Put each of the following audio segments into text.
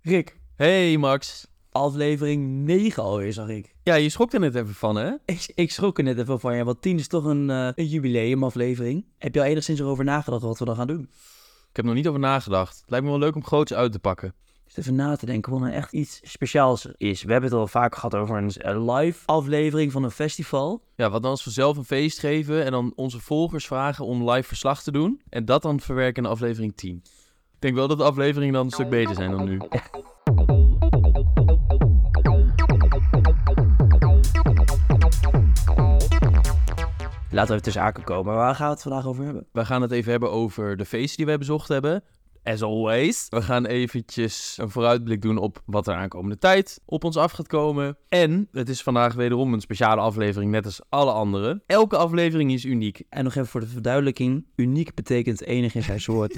Rick, Hey Max. aflevering 9 alweer, zag ik. Ja, je schrok er net even van, hè? Ik schrok er net even van, ja, want 10 is toch een jubileumaflevering. Heb je al enigszins erover nagedacht wat we dan gaan doen? Ik heb er nog niet over nagedacht. Het lijkt me wel leuk om groots uit te pakken. Dus even na te denken wat nou echt iets speciaals is. We hebben het al vaak gehad over een live aflevering van een festival. Ja, wat dan als we zelf een feest geven en dan onze volgers vragen om live verslag te doen. En dat dan verwerken in aflevering 10. Ik denk wel dat de afleveringen dan een stuk beter zijn dan nu. Laten we even ter zake komen. Waar gaan we het vandaag over hebben? We gaan het even hebben over de feesten die wij bezocht hebben. As always. We gaan eventjes een vooruitblik doen op wat er aankomende tijd op ons af gaat komen. En het is vandaag wederom een speciale aflevering, net als alle andere. Elke aflevering is uniek. En nog even voor de verduidelijking. Uniek betekent enig in zijn soort.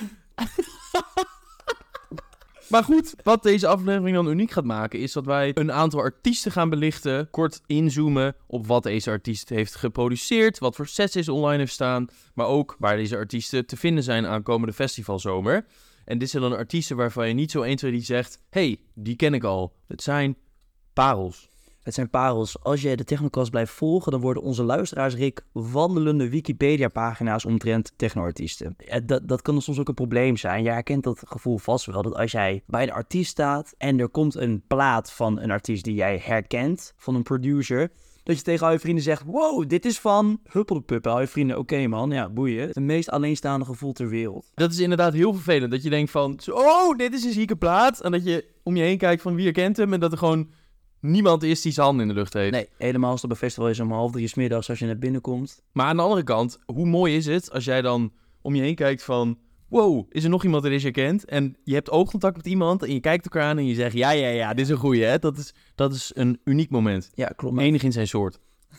Maar goed, wat deze aflevering dan uniek gaat maken, is dat wij een aantal artiesten gaan belichten. Kort inzoomen op wat deze artiest heeft geproduceerd, wat voor sets deze online heeft staan. Maar ook waar deze artiesten te vinden zijn aankomende festivalzomer. En dit zijn dan artiesten waarvan je niet zo 1, 2, 3 zegt, hey, die ken ik al. Het zijn parels. Het zijn parels. Als jij de Technocast blijft volgen, dan worden onze luisteraars, Rick, wandelende Wikipedia-pagina's omtrent technoartiesten. Dat kan soms ook een probleem zijn. Jij herkent dat gevoel vast wel, dat als jij bij een artiest staat en er komt een plaat van een artiest die jij herkent, van een producer, dat je tegen al je vrienden zegt, wow, dit is van Huppeldepup. Al je vrienden, oké man, ja, boeien. Het meest alleenstaande gevoel ter wereld. Dat is inderdaad heel vervelend, dat je denkt van, oh, dit is een zieke plaat. En dat je om je heen kijkt van wie herkent hem en dat er gewoon niemand is die zijn handen in de lucht heeft. Nee, helemaal als het op een festival is om 2:30 's middags als je net binnenkomt. Maar aan de andere kant, hoe mooi is het als jij dan om je heen kijkt van, wow, is er nog iemand die deze herkent? En je hebt oogcontact met iemand en je kijkt elkaar aan en je zegt, ja, dit is een goeie, hè? Dat is een uniek moment. Ja, klopt. Enig in zijn soort.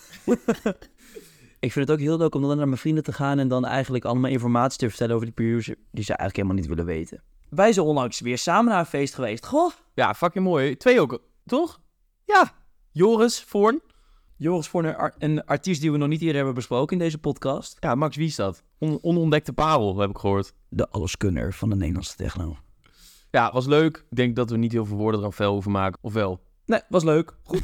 Ik vind het ook heel leuk om dan naar mijn vrienden te gaan en dan eigenlijk allemaal informatie te vertellen over die producer die ze eigenlijk helemaal niet willen weten. Wij zijn onlangs weer samen naar een feest geweest. Goh, Ja, fucking mooi. 2 ook, toch? ja. Joris Voorn. Joris Voorn, een artiest die we nog niet eerder hebben besproken in deze podcast. Ja, Max, wie is dat? Onontdekte parel, heb ik gehoord. De alleskunner van de Nederlandse techno. Ja, was leuk. Ik denk dat we niet heel veel woorden er aan vuil hoeven maken. Of wel? Nee, was leuk. Goed.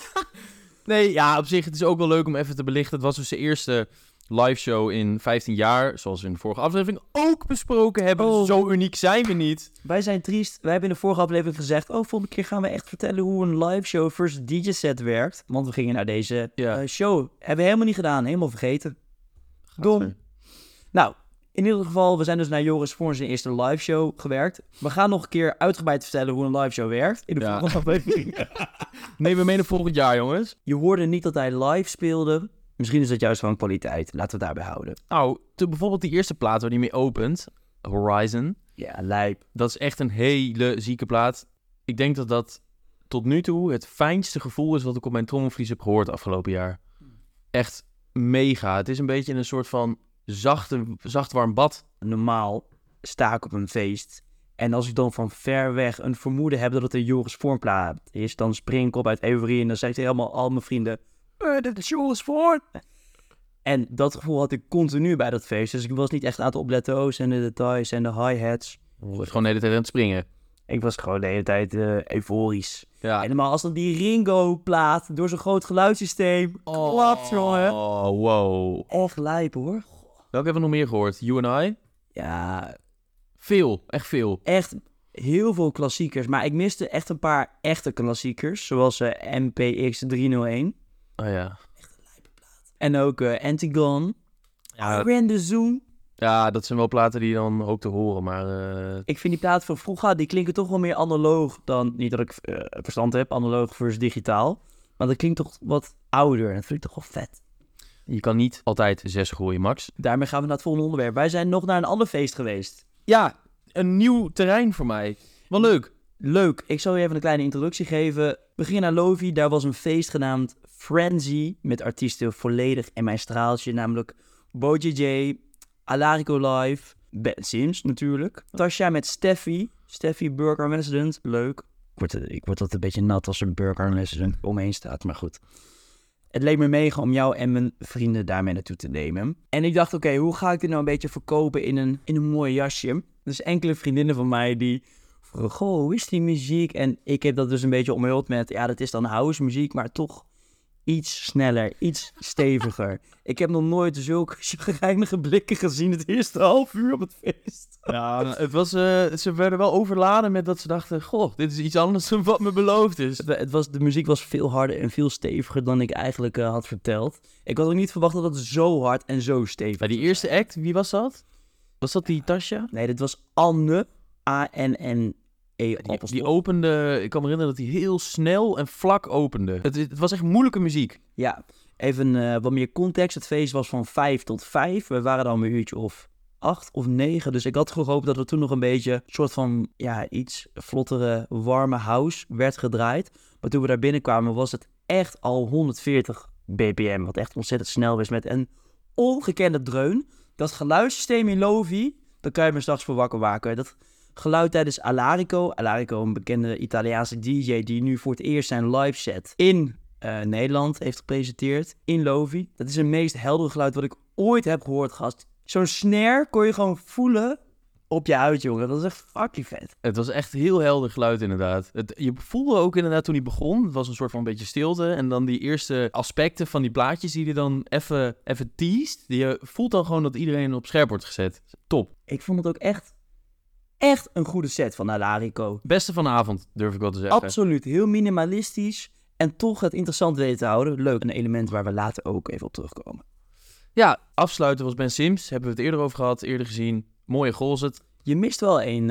Nee, ja, op zich, het is ook wel leuk om even te belichten. Het was dus de eerste live show in 15 jaar, zoals we in de vorige aflevering ook besproken hebben. Oh. Dus zo uniek zijn we niet. Wij zijn triest. Wij hebben in de vorige aflevering gezegd, volgende keer gaan we echt vertellen hoe een live show versus DJ-set werkt. Want we gingen naar deze show. Hebben we helemaal niet gedaan. Helemaal vergeten. Dom. Nou, in ieder geval, we zijn dus naar Joris Voorn zijn eerste live show gewerkt. We gaan nog een keer uitgebreid vertellen hoe een live show werkt. In de volgende aflevering. Nee, we menen volgend jaar, jongens. Je hoorde niet dat hij live speelde. Misschien is dat juist van kwaliteit. Laten we het daarbij houden. Nou, bijvoorbeeld die eerste plaat waar die mee opent, Horizon. Ja, lijp. Dat is echt een hele zieke plaat. Ik denk dat dat tot nu toe het fijnste gevoel is wat ik op mijn trommelvlies heb gehoord afgelopen jaar. Echt mega. Het is een beetje een soort van zacht warm bad. Normaal sta ik op een feest. En als ik dan van ver weg een vermoeden heb dat het een Joris Voorn plaat is, dan spring ik op uit euforie en dan zei ik helemaal al mijn vrienden, dit is Joris Voorn. En dat gevoel had ik continu bij dat feest. Dus ik was niet echt aan het opletten. Zijn de details en de hi-hats. Je was gewoon de hele tijd aan het springen. Ik was gewoon de hele tijd euforisch. Ja. Helemaal als dan die Ringo-plaat door zo'n groot geluidssysteem. Klapt, jongen. Oh, wow. Echt lijp, hoor. Welke hebben we nog meer gehoord? You and I? Ja, Veel. Echt veel. echt heel veel klassiekers. Maar ik miste echt een paar echte klassiekers. Zoals MPX 301. Oh ja. En ook Antigone. Ja. Ran the Zoom. Ja, dat zijn wel platen die je dan hoopt te horen, maar... Ik vind die platen van vroeger, die klinken toch wel meer analoog dan... Niet dat ik verstand heb, analoog versus digitaal. Maar dat klinkt toch wat ouder. En dat vind ik toch wel vet. Je kan niet altijd 6 gooien, Max. Daarmee gaan we naar het volgende onderwerp. Wij zijn nog naar een ander feest geweest. Ja, een nieuw terrein voor mij. Wel leuk. Leuk. Ik zal je even een kleine introductie geven. We gingen naar Lovi. Daar was een feest genaamd Frenzy. Met artiesten volledig in mijn straaltje. Namelijk Boji J, Alarico Live, Ben Sims natuurlijk. Tasha met Steffi. Steffi Burger Resident. Leuk. Ik word altijd een beetje nat als er Burger Resident omheen staat. Maar goed. Het leek me mega om jou en mijn vrienden daarmee naartoe te nemen. En ik dacht, oké, hoe ga ik dit nou een beetje verkopen in een mooi jasje? Dus enkele vriendinnen van mij die vroegen, goh, hoe is die muziek? En ik heb dat dus een beetje omhuld met, ja, dat is dan house muziek, maar toch iets sneller, iets steviger. Ik heb nog nooit zulke chagrijnige blikken gezien het eerste half uur op het feest. Ja, het was, ze werden wel overladen met dat ze dachten, goh, dit is iets anders dan wat me beloofd is. De muziek was veel harder en veel steviger dan ik eigenlijk had verteld. Ik had ook niet verwacht dat het zo hard en zo stevig Bij die eerste act, wie was dat? Was dat die Tasja? Nee, dit was Anne, A-N-N-E. Die opende, ik kan me herinneren dat hij heel snel en vlak opende. Het was echt moeilijke muziek. Ja, even wat meer context. Het feest was van 5 tot 5. We waren dan een uurtje of 8 of 9. Dus ik had gehoopt dat er toen nog een beetje een soort van, ja, iets vlottere, warme house werd gedraaid. Maar toen we daar binnenkwamen was het echt al 140 bpm. Wat echt ontzettend snel was met een ongekende dreun. Dat geluidssysteem in Lovi, daar kan je me straks voor wakker maken. Dat geluid tijdens Alarico, een bekende Italiaanse DJ die nu voor het eerst zijn live set in Nederland heeft gepresenteerd, in Lovi. Dat is het meest heldere geluid wat ik ooit heb gehoord, gast. Zo'n snare kon je gewoon voelen op je huid, jongen. Dat is echt fucking vet. Het was echt heel helder geluid, inderdaad. Je voelde ook inderdaad toen hij begon, het was een soort van een beetje stilte. En dan die eerste aspecten van die plaatjes die hij dan even teast. Je voelt dan gewoon dat iedereen op scherp wordt gezet. Top. Ik vond het ook echt een goede set van Alarico. Beste van de avond, durf ik wel te zeggen. Absoluut. Heel minimalistisch en toch het interessant weten te houden. Leuk. Een element waar we later ook even op terugkomen. Ja, afsluiten was Ben Sims. Hebben we het eerder over gehad, eerder gezien. Mooie Golzet. Je mist wel één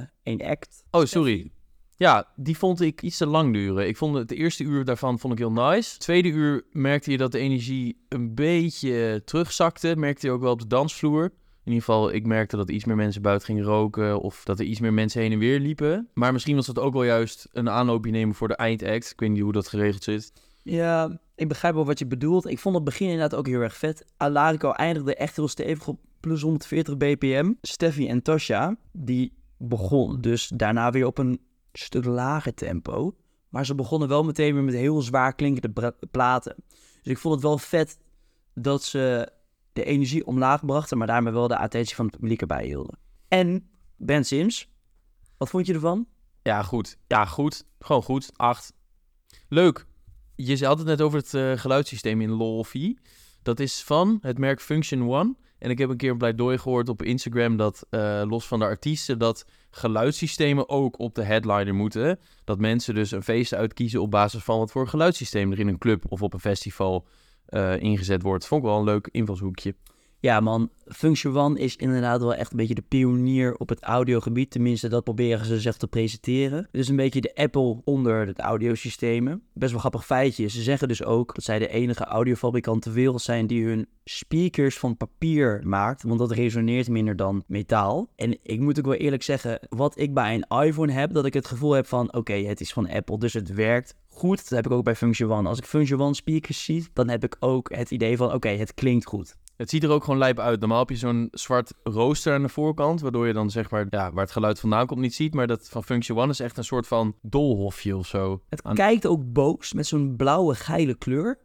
act. Oh, sorry. Ja, die vond ik iets te lang duren. Ik vond het eerste uur daarvan vond ik heel nice. Het tweede uur merkte je dat de energie een beetje terugzakte. Merkte je ook wel op de dansvloer. In ieder geval, ik merkte dat iets meer mensen buiten gingen roken of dat er iets meer mensen heen en weer liepen. Maar misschien was dat ook wel juist een aanloopje nemen voor de eindact. Ik weet niet hoe dat geregeld zit. Ja, ik begrijp wel wat je bedoelt. Ik vond het begin inderdaad ook heel erg vet. Alarico eindigde echt heel stevig op plus 140 bpm. Steffi en Tasja, die begon dus daarna weer op een stuk lager tempo. Maar ze begonnen wel meteen weer met heel zwaar klinkende platen. Dus ik vond het wel vet dat ze de energie omlaag brachten, maar daarmee wel de attentie van het publiek erbij hielden. En Ben Sims, wat vond je ervan? Ja, goed. Ja, goed. Gewoon goed. 8. Leuk. Je had het net over het geluidssysteem in Lofi. Dat is van het merk Function One. En ik heb een keer een pleidooi gehoord op Instagram dat, los van de artiesten, dat geluidssystemen ook op de headliner moeten. Dat mensen dus een feest uitkiezen op basis van wat voor geluidssysteem er in een club of op een festival ingezet wordt. Vond ik wel een leuk invalshoekje. Ja man, Function One is inderdaad wel echt een beetje de pionier op het audiogebied. Tenminste, dat proberen ze zich te presenteren. Het is een beetje de Apple onder het audiosystemen. Best wel grappig feitje. Ze zeggen dus ook dat zij de enige audiofabrikant ter wereld zijn die hun speakers van papier maakt. Want dat resoneert minder dan metaal. En ik moet ook wel eerlijk zeggen, wat ik bij een iPhone heb, dat ik het gevoel heb van oké, het is van Apple, dus het werkt goed. Dat heb ik ook bij Function One. Als ik Function One speakers zie, dan heb ik ook het idee van oké, het klinkt goed. Het ziet er ook gewoon lijp uit. Normaal heb je zo'n zwart rooster aan de voorkant, waardoor je dan zeg maar, ja, waar het geluid vandaan komt niet ziet. Maar dat van Function One is echt een soort van doolhofje of zo. Het kijkt ook boos met zo'n blauwe, geile kleur.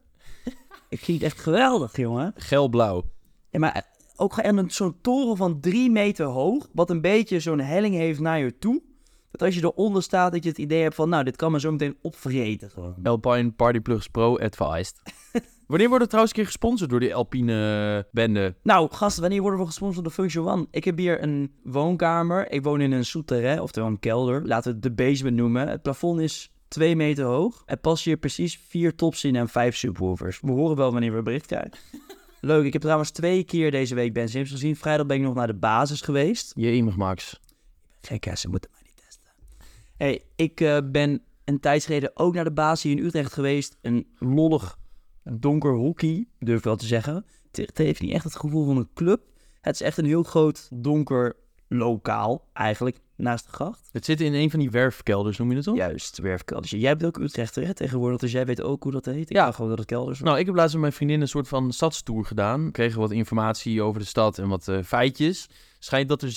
Ik vind het echt geweldig, jongen. Geel-blauw. Ja, maar ook zo'n toren van 3 meter hoog, wat een beetje zo'n helling heeft naar je toe. Dat als je eronder staat, dat je het idee hebt van, nou, dit kan me zo meteen opvreten. Gewoon. Alpine Party Plugs Pro Advised. Wanneer wordt het trouwens een keer gesponsord door die Alpine bende? Nou, gasten, wanneer worden we gesponsord door Function One? Ik heb hier een woonkamer. Ik woon in een souterrain, oftewel een kelder. Laten we het de basement noemen. Het plafond is 2 meter hoog. Er passen hier precies 4 tops in en 5 subwoofers. We horen wel wanneer we bericht krijgen. Leuk, ik heb trouwens 2 keer deze week Ben Sims gezien. Vrijdag ben ik nog naar de basis geweest. Jemig, Max. Gek, hè, ze moeten mij niet testen. Hey, ik ben een tijd geleden ook naar de basis hier in Utrecht geweest. Een lollig donker hockey, durf ik wel te zeggen. Het heeft niet echt het gevoel van een club. Het is echt een heel groot donker lokaal, eigenlijk, naast de gracht. Het zit in een van die werfkelders, noem je het toch? Juist, werfkelders. Jij bent ook Utrechter, hè, tegenwoordig, dus jij weet ook hoe dat heet. Ik dacht gewoon dat het kelders was. Nou, ik heb laatst met mijn vriendin een soort van stadstour gedaan. We kregen wat informatie over de stad en wat feitjes. Schijnt dat er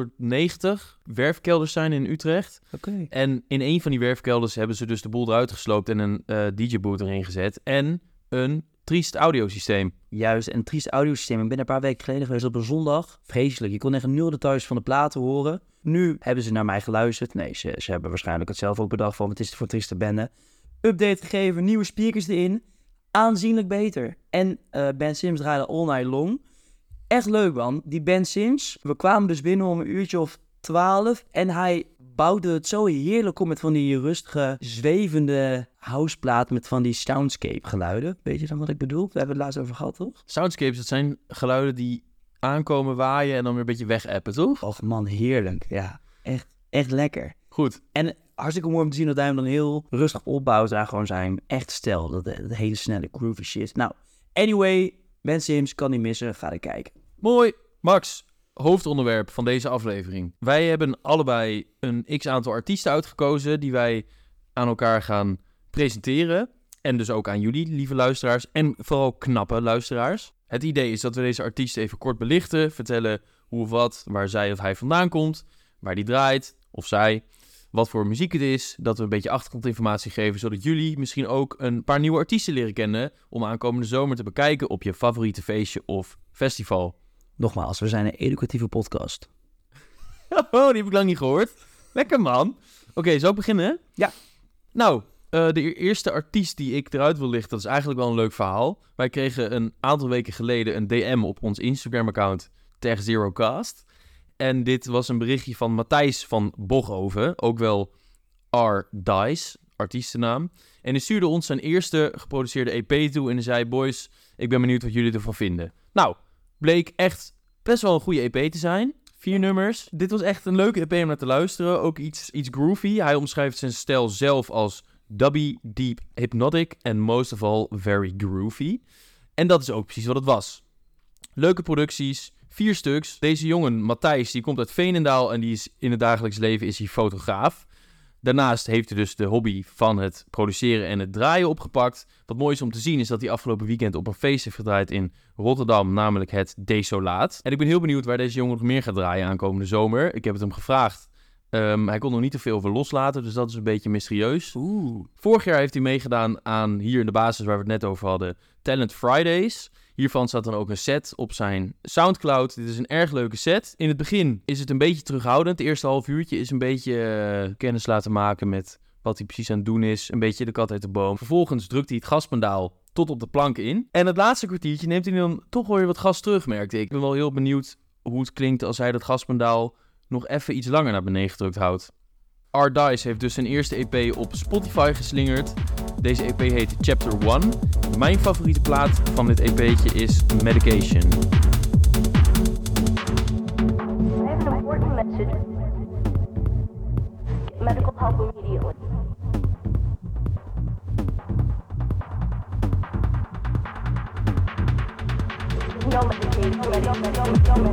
790 werfkelders zijn in Utrecht. Oké. En in een van die werfkelders hebben ze dus de boel eruit gesloopt en een DJ-boot erin gezet. En een triest audiosysteem. Juist, een triest audiosysteem. Ik ben een paar weken geleden geweest op een zondag. Vreselijk, je kon echt 0 details van de platen horen. Nu hebben ze naar mij geluisterd. Nee, ze hebben waarschijnlijk het zelf ook bedacht van, wat is het voor trieste bende. Update gegeven, nieuwe speakers erin. Aanzienlijk beter. En Ben Sims draaide All Night Long. Echt leuk, man. Die Ben Sims, we kwamen dus binnen om 12:00 en hij bouwde het zo heerlijk op met van die rustige, zwevende houseplaat met van die soundscape geluiden. Weet je dan wat ik bedoel? Daar hebben we het laatst over gehad, toch? Soundscapes, dat zijn geluiden die aankomen, waaien en dan weer een beetje wegappen, toch? Och man, heerlijk. Ja, echt lekker. Goed. En hartstikke mooi om te zien dat hij hem dan heel rustig opbouwt. Daar gewoon zijn echt stijl. Dat hele snelle groovy shit. Nou, anyway, Ben Sims kan niet missen. Ga er kijken. Mooi. Max, hoofdonderwerp van deze aflevering. Wij hebben allebei een x-aantal artiesten uitgekozen die wij aan elkaar gaan presenteren. En dus ook aan jullie, lieve luisteraars. En vooral knappe luisteraars. Het idee is dat we deze artiesten even kort belichten. Vertellen hoe of wat, waar zij of hij vandaan komt. Waar die draait, of zij. Wat voor muziek het is. Dat we een beetje achtergrondinformatie geven. Zodat jullie misschien ook een paar nieuwe artiesten leren kennen. Om aankomende zomer te bekijken op je favoriete feestje of festival. Nogmaals, we zijn een educatieve podcast. Oh, die heb ik lang niet gehoord. Lekker, man. Oké, zal ik beginnen? Ja. Nou, de eerste artiest die ik eruit wil lichten, dat is eigenlijk wel een leuk verhaal. Wij kregen een aantal weken geleden een DM op ons Instagram-account TechZeroCast. En dit was een berichtje van Matthijs van Boghoven, ook wel R. Dice, artiestennaam. En hij stuurde ons zijn eerste geproduceerde EP toe en hij zei: boys, ik ben benieuwd wat jullie ervan vinden. Nou, bleek echt best wel een goede EP te zijn. 4 nummers. Dit was echt een leuke EP om naar te luisteren. Ook iets groovy. Hij omschrijft zijn stijl zelf als dubby, deep, hypnotic en most of all very groovy. En dat is ook precies wat het was. Leuke producties, 4 stuks. Deze jongen, Matthijs, die komt uit Veenendaal en die is in het dagelijks leven is hij fotograaf. Daarnaast heeft hij dus de hobby van het produceren en het draaien opgepakt. Wat mooi is om te zien is dat hij afgelopen weekend op een feest heeft gedraaid in Rotterdam, namelijk het Desolaat. En ik ben heel benieuwd waar deze jongen nog meer gaat draaien aankomende zomer. Ik heb het hem gevraagd. Hij kon nog niet te veel over loslaten, dus dat is een beetje mysterieus. Vorig jaar heeft hij meegedaan aan, hier in de basis waar we het net over hadden, Talent Fridays. Hiervan staat dan ook een set op zijn Soundcloud. Dit is een erg leuke set. In het begin is het een beetje terughoudend. Het eerste half uurtje is een beetje kennis laten maken met wat hij precies aan het doen is. Een beetje de kat uit de boom. Vervolgens drukt hij het gaspedaal tot op de plank in. En het laatste kwartiertje neemt hij dan toch weer wat gas terug, merkte ik. Ik ben wel heel benieuwd hoe het klinkt als hij dat gaspedaal nog even iets langer naar beneden gedrukt houdt. R. Dice heeft dus zijn eerste EP op Spotify geslingerd. Deze EP heet Chapter 1. Mijn favoriete plaat van dit EP'tje is Medication. I have an important message. Get medical help immediately. No medication.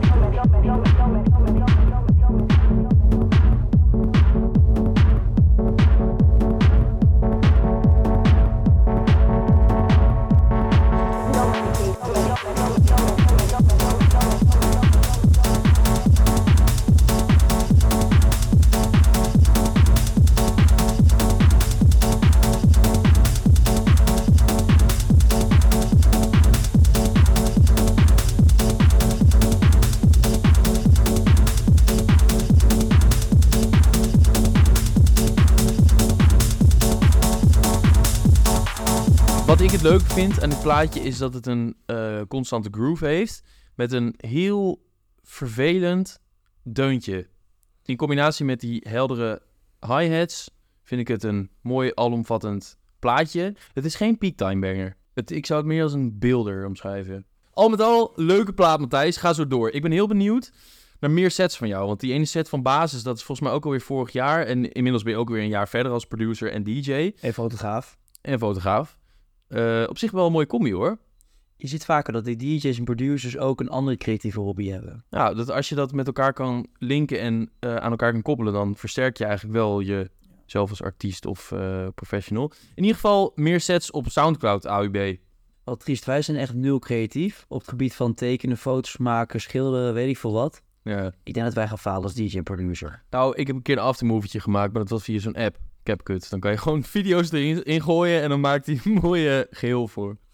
Wat ik het leuk vind aan dit plaatje is dat het een constante groove heeft met een heel vervelend deuntje. In combinatie met die heldere hi-hats vind ik het een mooi alomvattend plaatje. Het is geen peaktime banger. Ik zou het meer als een builder omschrijven. Al met al, leuke plaat, Matthijs. Ga zo door. Ik ben heel benieuwd naar meer sets van jou. Want die ene set van basis, dat is volgens mij ook alweer vorig jaar. En inmiddels ben je ook weer een jaar verder als producer en DJ. En fotograaf. En fotograaf. Op zich wel een mooie combi, hoor. Je ziet vaker dat die DJ's en producers ook een andere creatieve hobby hebben. Nou, dat als je dat met elkaar kan linken en aan elkaar kan koppelen, dan versterk je eigenlijk wel jezelf als artiest of professional. In ieder geval meer sets op Soundcloud, AUB. Wat triest, wij zijn echt nul creatief. Op het gebied van tekenen, foto's maken, schilderen, weet ik veel wat. Ja. Ik denk dat wij gaan falen als DJ en producer. Nou, ik heb een keer een aftermovietje gemaakt, maar dat was via zo'n app, CapCut. Dan kan je gewoon video's erin gooien en dan maakt hij een mooie geheel voor.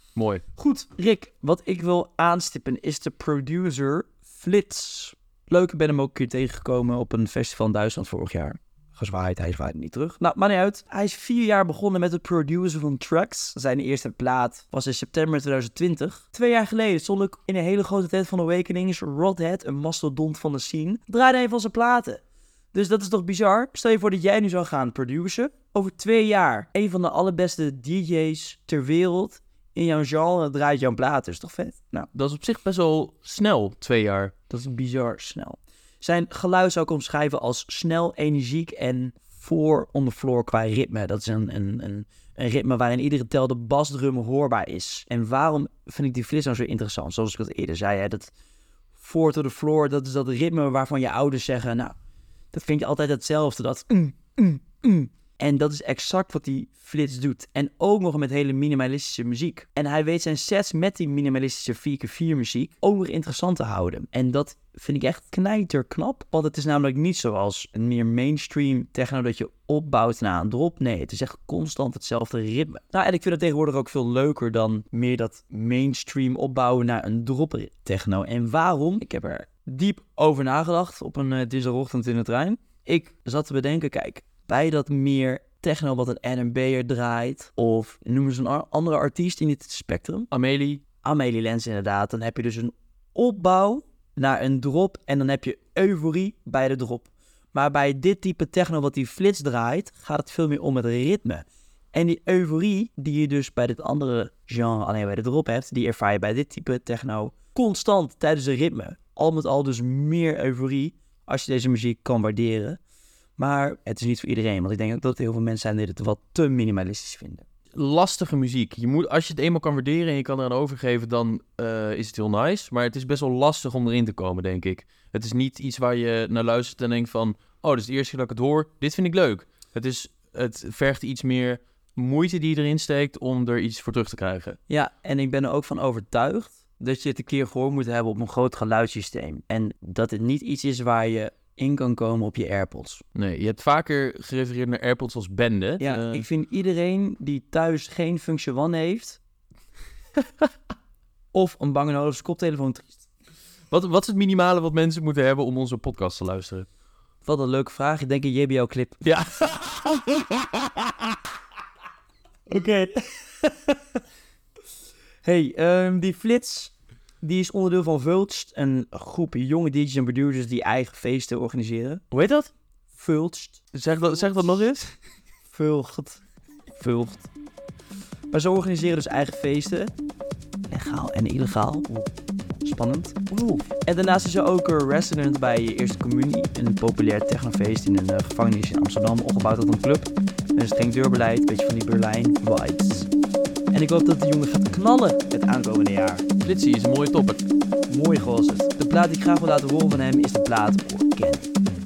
Mooi. Goed, Rick, wat ik wil aanstippen is de producer Flits. Leuk, ik ben hem ook een keer tegengekomen op een festival in Duitsland vorig jaar. Gezwaaid, hij zwaaide niet terug. Nou, maar niet uit. Hij is 4 jaar begonnen met het produceren van tracks. Zijn eerste plaat was in september 2020. 2 jaar geleden stond ik in een hele grote tent van Awakenings. Rodhead, een mastodont van de scene, draaide een van zijn platen. Dus dat is toch bizar? Stel je voor dat jij nu zou gaan produceren. Over 2 jaar, een van de allerbeste DJ's ter wereld in jouw genre draait jouw plaat. Dat is toch vet? Nou, Dat is op zich best wel snel, 2 jaar. dat is bizar snel. Zijn geluid zou ik omschrijven als snel, energiek en voor on the floor qua ritme. Dat is een ritme waarin iedere tel de basdrum hoorbaar is. En waarom vind ik die Flits nou zo interessant? Zoals ik het eerder zei, hè, dat voor to the floor, dat is dat ritme waarvan je ouders zeggen, nou, dat vind je altijd hetzelfde. Dat En dat is exact wat die Flits doet. En ook nog met hele minimalistische muziek. En hij weet zijn sets met die minimalistische 4x4 muziek ook nog interessant te houden. En dat vind ik echt knijterknap. Want het is namelijk niet zoals een meer mainstream techno dat je opbouwt na een drop. Nee, het is echt constant hetzelfde ritme. Nou, en ik vind het tegenwoordig ook veel leuker dan meer dat mainstream opbouwen naar een drop techno. En waarom? Ik heb er diep over nagedacht op een dinsdagochtend in de trein. Ik zat te bedenken, kijk, bij dat meer techno wat een R&B'er draait, of noem eens een andere artiest in dit spectrum. Amelie Lens inderdaad. Dan heb je dus een opbouw naar een drop en dan heb je euforie bij de drop. Maar bij dit type techno wat die Flits draait, gaat het veel meer om het ritme. En die euforie die je dus bij dit andere genre alleen bij de drop hebt, die ervaar je bij dit type techno constant tijdens het ritme. Al met al dus meer euforie als je deze muziek kan waarderen. Maar het is niet voor iedereen, want ik denk ook dat er heel veel mensen zijn die het wat te minimalistisch vinden. Lastige muziek. Als je het eenmaal kan waarderen en je kan eraan overgeven, dan is het heel nice. Maar het is best wel lastig om erin te komen, denk ik. Het is niet iets waar je naar luistert en denkt van, oh, dit is de eerste keer dat ik het hoor. Dit vind ik leuk. Het vergt iets meer moeite die je erin steekt om er iets voor terug te krijgen. Ja, en ik ben er ook van overtuigd dat je het een keer gehoord moet hebben op een groot geluidssysteem. En dat het niet iets is waar je in kan komen op je AirPods. Nee, je hebt vaker gerefereerd naar AirPods als bende. Ja, ik vind iedereen die thuis geen Function One heeft of een Bang & Olufsen koptelefoon triest. Wat is het minimale wat mensen moeten hebben om onze podcast te luisteren? Wat een leuke vraag. Ik denk een JBL-clip. Ja. Oké. Hey, die Flits, die is onderdeel van Vultst, een groep jonge DJ's en producers die eigen feesten organiseren. Hoe heet dat? Vultst. Zeg dat nog eens. Vulgt. Maar ze organiseren dus eigen feesten. Legaal en illegaal. Oeh, spannend. En daarnaast is ze ook resident bij Eerste Communie, een populair technofeest in een gevangenis in Amsterdam, opgebouwd tot een club. Een streng deurbeleid, een beetje van die Berlijn vibes. En ik hoop dat de jongen gaat knallen het aankomende jaar. Flitsie is een mooie topper. Mooi gozer. De plaat die ik graag wil laten horen van hem is de plaat Organic.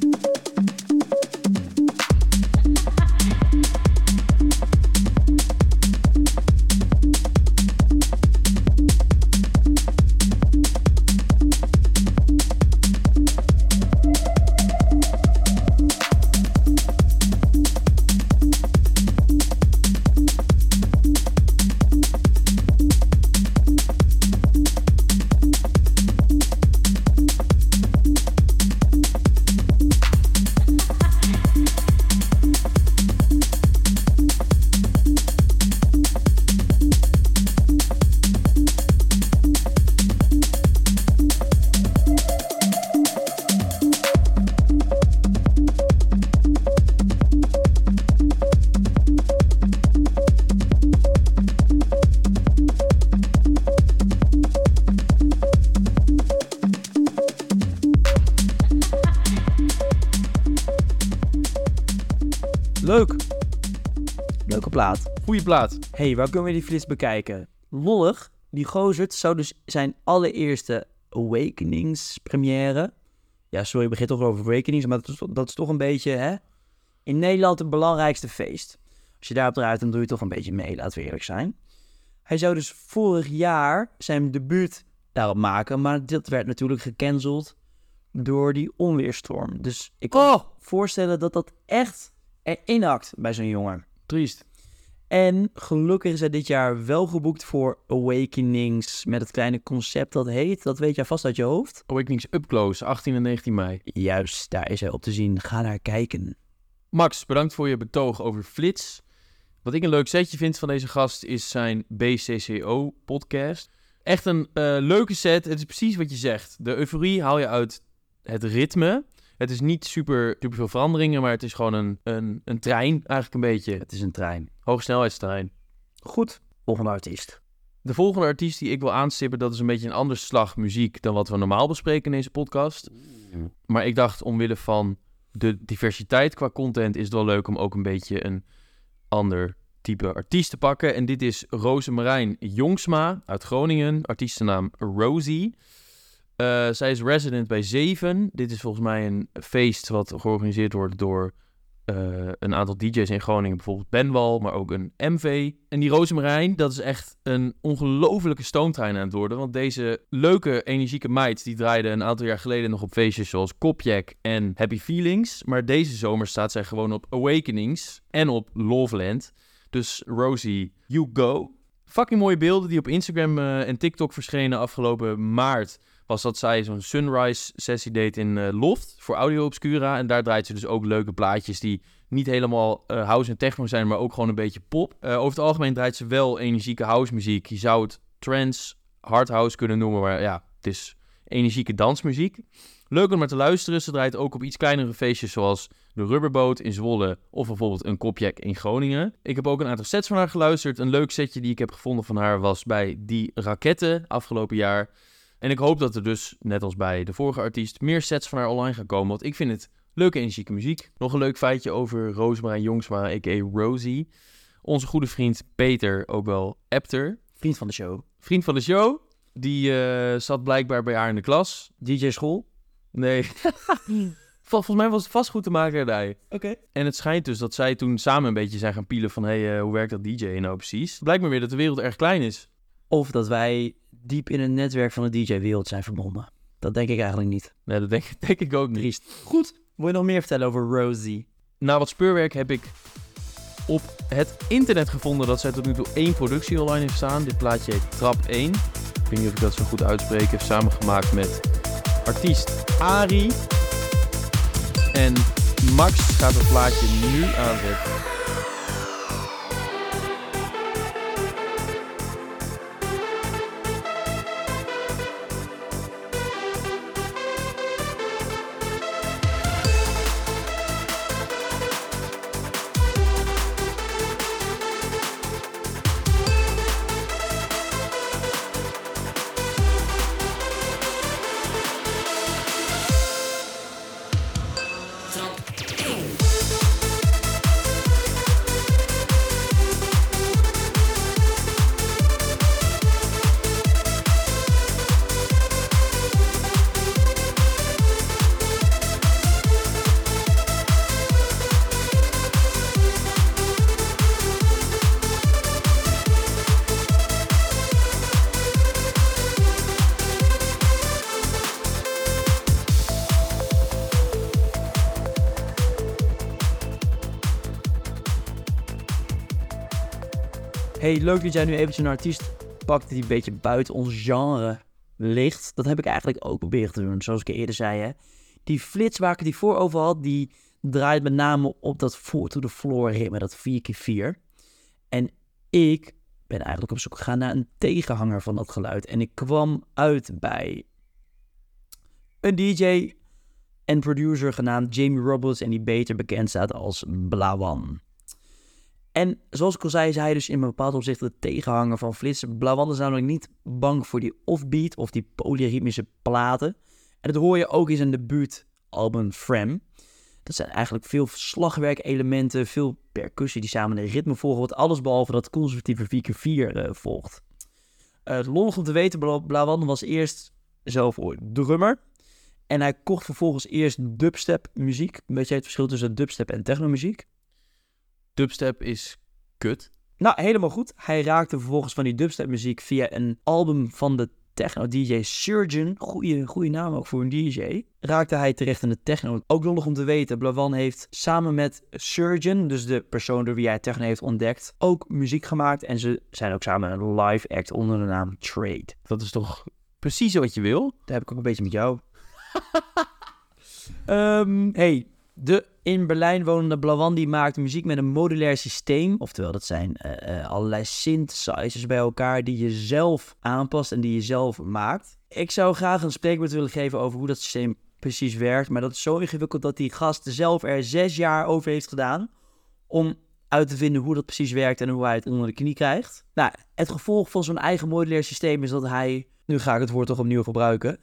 Leuk. Leuke plaat. Goeie plaat. Hey, waar kunnen we die Flits bekijken? Lollig, die gozer zou dus zijn allereerste Awakenings première. Ja, sorry, ik begin toch over Awakenings, maar dat is toch een beetje, hè? In Nederland het belangrijkste feest. Als je daarop draait, dan doe je toch een beetje mee, laten we eerlijk zijn. Hij zou dus vorig jaar zijn debuut daarop maken, maar dit werd natuurlijk gecanceld door die onweerstorm. Dus ik kan me voorstellen dat dat echt erin hakt bij zo'n jongen. Triest. En gelukkig is hij dit jaar wel geboekt voor Awakenings met het kleine concept dat heet, dat weet jij vast uit je hoofd. Awakenings Up Close, 18 en 19 mei. Juist, daar is hij op te zien. Ga naar kijken. Max, bedankt voor je betoog over Flits. Wat ik een leuk setje vind van deze gast is zijn BCCO-podcast. Echt een leuke set. Het is precies wat je zegt. De euforie haal je uit het ritme. Het is niet super veel veranderingen, maar het is gewoon een trein eigenlijk een beetje. Het is een trein. Hogesnelheidstrein. Goed, volgende artiest. De volgende artiest die ik wil aanstippen, dat is een beetje een ander slag muziek dan wat we normaal bespreken in deze podcast. Maar ik dacht, omwille van de diversiteit qua content, is het wel leuk om ook een beetje een ander type artiest te pakken. En dit is Rosemarijn Jongsma uit Groningen, artiestennaam Rosie. Zij is resident bij 7. Dit is volgens mij een feest wat georganiseerd wordt door een aantal DJ's in Groningen. Bijvoorbeeld Benwal, maar ook een MV. En die Rosemarijn, dat is echt een ongelofelijke stoomtrein aan het worden. Want deze leuke, energieke meid, die draaide een aantal jaar geleden nog op feestjes zoals Kopjek en Happy Feelings. Maar deze zomer staat zij gewoon op Awakenings en op Loveland. Dus Rosie, you go. Fucking mooie beelden die op Instagram en TikTok verschenen afgelopen maart. Was dat zij zo'n sunrise sessie deed in Loft voor Audio Obscura. En daar draait ze dus ook leuke plaatjes die niet helemaal house en techno zijn, maar ook gewoon een beetje pop. Over het algemeen draait ze wel energieke house muziek. Je zou het trance, hard house kunnen noemen, maar ja, het is energieke dansmuziek. Leuk om maar te luisteren. Ze draait ook op iets kleinere feestjes zoals de Rubberboot in Zwolle of bijvoorbeeld een Kopjek in Groningen. Ik heb ook een aantal sets van haar geluisterd. Een leuk setje die ik heb gevonden van haar was bij Die Raketten afgelopen jaar. En ik hoop dat er dus, net als bij de vorige artiest, meer sets van haar online gaan komen. Want ik vind het leuke energieke muziek. Nog een leuk feitje over Rosemarijn Jongsma, a.k.a. Rosie. Onze goede vriend Peter, ook wel Epter. Vriend van de show. Vriend van de show. Die zat blijkbaar bij haar in de klas. DJ School. Nee. Volgens mij was het vastgoedmakerij. Oké. En het schijnt dus dat zij toen samen een beetje zijn gaan pielen van hoe werkt dat DJ nou precies? Het blijkt me weer dat de wereld erg klein is. Of dat wij diep in het netwerk van de DJ-wereld zijn verbonden. Dat denk ik eigenlijk niet. Nee, dat denk ik ook niet. Triest. Goed. Wil je nog meer vertellen over Rosie? Na wat speurwerk heb ik op het internet gevonden dat zij tot nu toe 1 productie online heeft staan. Dit plaatje heet Trap 1. Ik weet niet of ik dat zo goed uitspreek. Heeft samengemaakt met artiest Ari. En Max gaat het plaatje nu aanzetten. Hey, leuk dat jij nu eventjes een artiest pakt die een beetje buiten ons genre ligt. Dat heb ik eigenlijk ook proberen te doen, zoals ik eerder zei. Hè. Die flits waar ik het hiervoor over had, die draait met name op dat 4-to-the-floor ritme, dat 4x4. En ik ben eigenlijk op zoek gegaan naar een tegenhanger van dat geluid. En ik kwam uit bij een DJ en producer genaamd Jamie Roberts en die beter bekend staat als Blawan. En zoals ik al zei, is hij dus in een bepaald opzicht de tegenhanger van Flits. Blawan is namelijk niet bang voor die offbeat of die polyrythmische platen. En dat hoor je ook in zijn debuutalbum Frem. Dat zijn eigenlijk veel slagwerkelementen, veel percussie die samen een ritme volgen, wat alles behalve dat conservatieve 4x4 volgt. Lollig om te weten, Blawan was eerst zelf ooit drummer. En hij kocht vervolgens eerst dubstep muziek. Weet jij het verschil tussen dubstep en technomuziek? Dubstep is kut. Nou, helemaal goed. Hij raakte vervolgens van die dubstep muziek via een album van de techno-dj Surgeon, goede naam ook voor een dj, raakte hij terecht in de techno. Ook lollig om te weten, Blawan heeft samen met Surgeon, dus de persoon door wie hij techno heeft ontdekt, ook muziek gemaakt. En ze zijn ook samen een live act onder de naam Trade. Dat is toch precies wat je wil? Daar heb ik ook een beetje met jou. De in Berlijn wonende Blawan die maakt muziek met een modulair systeem. Oftewel, dat zijn allerlei synthesizers bij elkaar die je zelf aanpast en die je zelf maakt. Ik zou graag een spreekwoord willen geven over hoe dat systeem precies werkt. Maar dat is zo ingewikkeld dat die gast zelf er 6 jaar over heeft gedaan om uit te vinden hoe dat precies werkt en hoe hij het onder de knie krijgt. Nou, het gevolg van zo'n eigen modulair systeem is dat hij, nu ga ik het woord toch opnieuw gebruiken,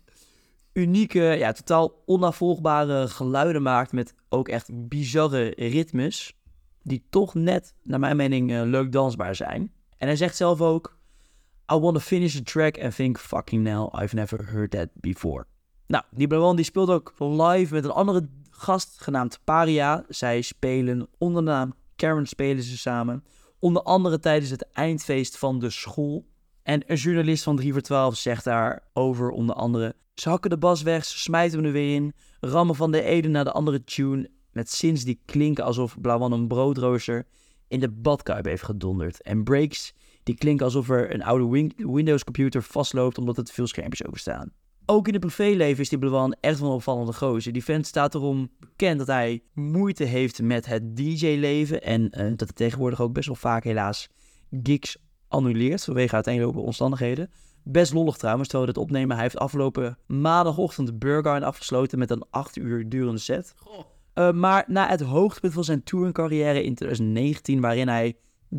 unieke, totaal onnavolgbare geluiden maakt met ook echt bizarre ritmes, die toch net, naar mijn mening, leuk dansbaar zijn. En hij zegt zelf ook, I want to finish the track and think, fucking hell, I've never heard that before. Nou, die Blawan die speelt ook live met een andere gast genaamd Paria. Zij spelen onder de naam Karen spelen ze samen. Onder andere tijdens het eindfeest van de school. En een journalist van 3 voor 12 zegt daarover onder andere, ze hakken de bas weg, ze smijten hem er weer in, rammen van de ene naar de andere tune, met synths die klinken alsof Blawan een broodrooster in de badkuip heeft gedonderd. En breaks die klinken alsof er een oude Windows computer vastloopt omdat er te veel schermpjes openstaan. Ook in het privéleven is die Blawan echt wel een opvallende gozer. Die vent staat erom bekend dat hij moeite heeft met het DJ-leven en dat hij tegenwoordig ook best wel vaak helaas gigs annuleert vanwege uiteenlopende omstandigheden. Best lollig trouwens, terwijl we dit opnemen. Hij heeft afgelopen maandagochtend de Burger afgesloten met een 8 uur durende set. Maar na het hoogtepunt van zijn touringcarrière in 2019, waarin hij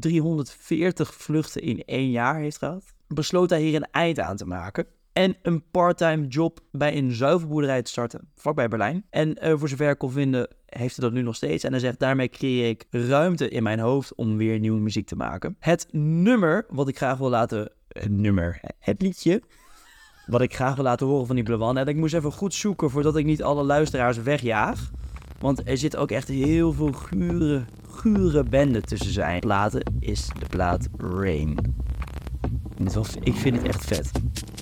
340 vluchten in 1 jaar heeft gehad, besloot hij hier een eind aan te maken en een parttime job bij een zuivelboerderij te starten, vlakbij Berlijn. En voor zover ik kon vinden, heeft hij dat nu nog steeds. En hij zegt, daarmee creëer ik ruimte in mijn hoofd om weer nieuwe muziek te maken. Het nummer, wat ik graag wil laten... Het liedje, wat ik graag wil laten horen van die Blawan. En ik moest even goed zoeken voordat ik niet alle luisteraars wegjaag. Want er zit ook echt heel veel gure benden tussen zijn platen. Is de plaat Rain. Ik vind het echt vet.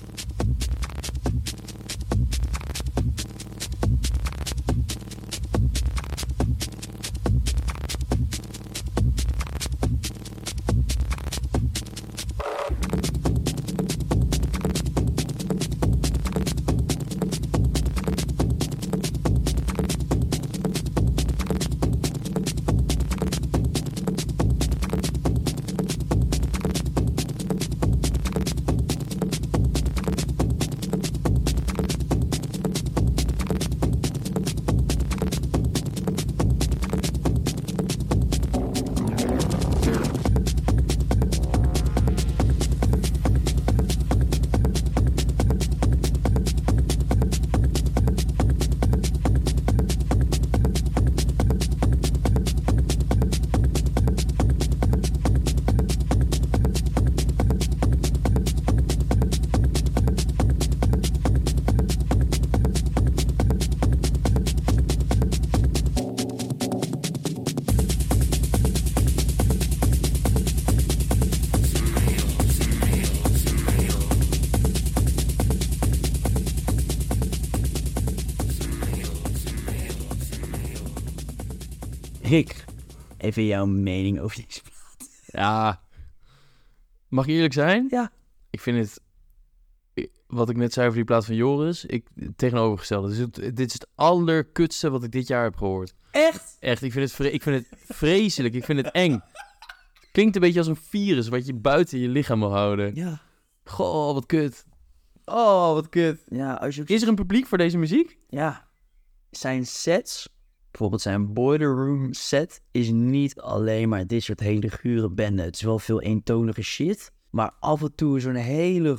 Rick, even jouw mening over deze plaat. Ja, mag ik eerlijk zijn? Ja. Ik vind het, wat ik net zei over die plaat van Joris, tegenovergestelde. Dit is het allerkutste wat ik dit jaar heb gehoord. Echt? Echt, ik vind het vreselijk, ik vind het eng. Klinkt een beetje als een virus wat je buiten je lichaam wil houden. Ja. Goh, wat kut. Oh, wat kut. Ja, als je... Is er een publiek voor deze muziek? Ja. Zijn sets, bijvoorbeeld zijn Boiler Room set, is niet alleen maar dit soort hele gure benden. Het is wel veel eentonige shit, maar af en toe zo'n hele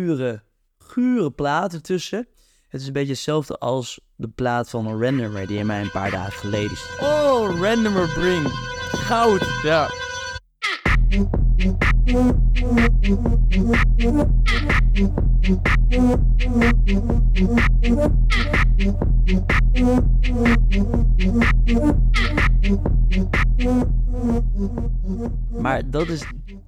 gure plaat ertussen. Het is een beetje hetzelfde als de plaat van Randomer die hij mij een paar dagen geleden stuurde. Oh, Randomer Bring. Goud. Ja. Maar dat is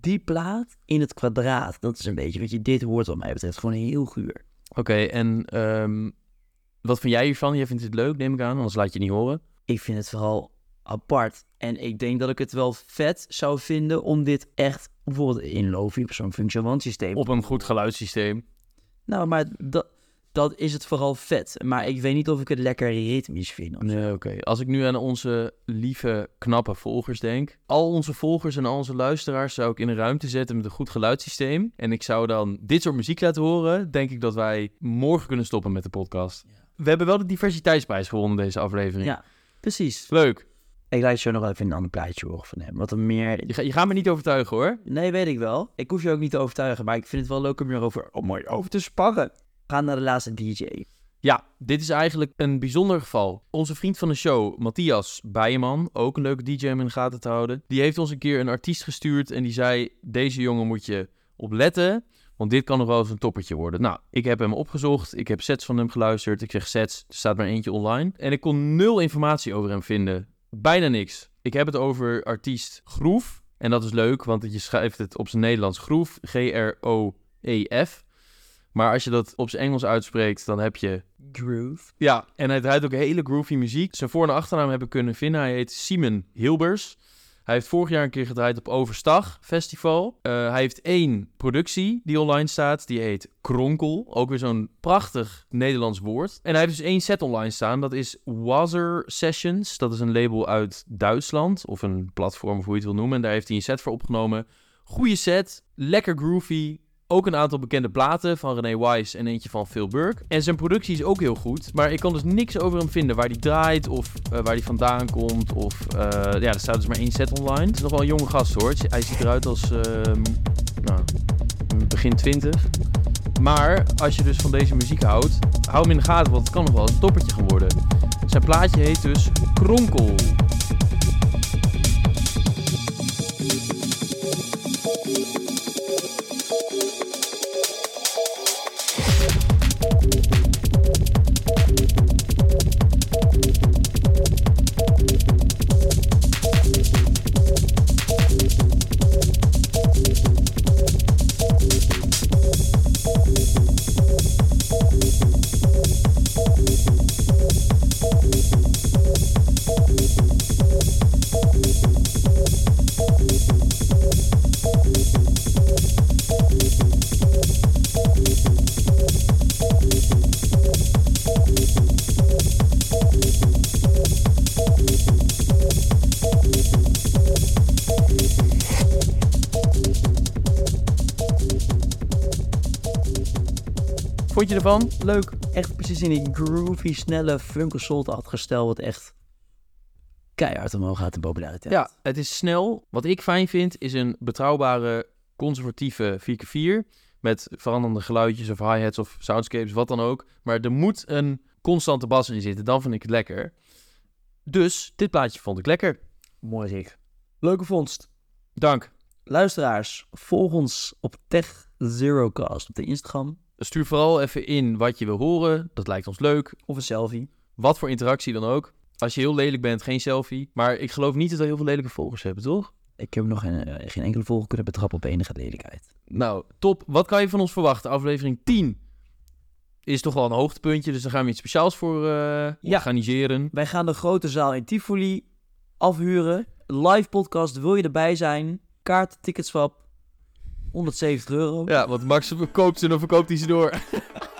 die plaat in het kwadraat. Dat is een beetje wat je dit hoort wat mij betreft. Gewoon heel guur. Oké, en wat vind jij hiervan? Jij vindt het leuk, neem ik aan, anders laat je het niet horen. Ik vind het vooral apart. En ik denk dat ik het wel vet zou vinden om dit echt bijvoorbeeld in Lo-fi op zo'n functionalsysteem. Op een goed geluidssysteem. Nou, maar dat is het vooral vet. Maar ik weet niet of ik het lekker ritmisch vind. of zo. Nee, oké. Als ik nu aan onze lieve, knappe volgers denk. Al onze volgers en al onze luisteraars zou ik in een ruimte zetten met een goed geluidssysteem. En ik zou dan dit soort muziek laten horen. Denk ik dat wij morgen kunnen stoppen met de podcast. Ja. We hebben wel de diversiteitsprijs gewonnen deze aflevering. Ja, precies. Leuk. Ik laat je zo nog even een ander plaatje horen van hem. Wat er meer... Je gaat me niet overtuigen hoor. Nee, weet ik wel. Ik hoef je ook niet te overtuigen. Maar ik vind het wel leuk om mooi over te sparren. We gaan naar de laatste DJ. Ja, dit is eigenlijk een bijzonder geval. Onze vriend van de show, Matthias Bijeman, ook een leuke DJ om in de gaten te houden. Die heeft ons een keer een artiest gestuurd en die zei, deze jongen moet je op letten, want dit kan nog wel eens een toppertje worden. Nou, ik heb hem opgezocht, ik heb sets van hem geluisterd. Ik zeg sets, er staat maar eentje online. En ik kon 0 informatie over hem vinden. Bijna niks. Ik heb het over artiest Groef. En dat is leuk, want je schrijft het op zijn Nederlands Groef, G-R-O-E-F. Maar als je dat op zijn Engels uitspreekt, dan heb je... Groove. Ja, en hij draait ook hele groovy muziek. Zijn voor- en achternaam heb ik kunnen vinden. Hij heet Simon Hilbers. Hij heeft vorig jaar een keer gedraaid op Overstag Festival. Hij heeft 1 productie die online staat. Die heet Kronkel. Ook weer zo'n prachtig Nederlands woord. En hij heeft dus 1 set online staan. Dat is Wazer Sessions. Dat is een label uit Duitsland. Of een platform, of hoe je het wil noemen. En daar heeft hij een set voor opgenomen. Goeie set. Lekker groovy. Ook een aantal bekende platen van René Wise en eentje van Phil Burke. En zijn productie is ook heel goed. Maar ik kan dus niks over hem vinden waar hij draait of waar hij vandaan komt. Of ja, er staat dus maar 1 set online. Het is nog wel een jonge gast hoor. Hij ziet eruit als begin 20. Maar als je dus van deze muziek houdt, hou hem in de gaten, want het kan nog wel eens een toppertje gaan worden. Zijn plaatje heet dus Kronkel. Vond je ervan? Leuk. Echt precies in die groovy, snelle funkelsolte had gesteld. Wat echt keihard omhoog gaat in populariteit. Ja, het is snel. Wat ik fijn vind, is een betrouwbare, conservatieve 4x4. Met veranderende geluidjes of hi-hats of soundscapes, wat dan ook. Maar er moet een constante bas in zitten. Dan vind ik het lekker. Dus, dit plaatje vond ik lekker. Mooi Rick. Leuke vondst. Dank. Luisteraars, volg ons op TechZeroCast op de Instagram. Stuur vooral even in wat je wil horen. Dat lijkt ons leuk. Of een selfie. Wat voor interactie dan ook. Als je heel lelijk bent, geen selfie. Maar ik geloof niet dat we heel veel lelijke volgers hebben, toch? Ik heb nog geen enkele volger kunnen betrappen op enige lelijkheid. Nou, top. Wat kan je van ons verwachten? Aflevering 10 is toch wel een hoogtepuntje. Dus daar gaan we iets speciaals voor organiseren. Wij gaan de grote zaal in Tivoli afhuren. Live podcast, wil je erbij zijn? Kaart, ticketswap, €170. Ja, want Max koopt ze en dan verkoopt hij ze door.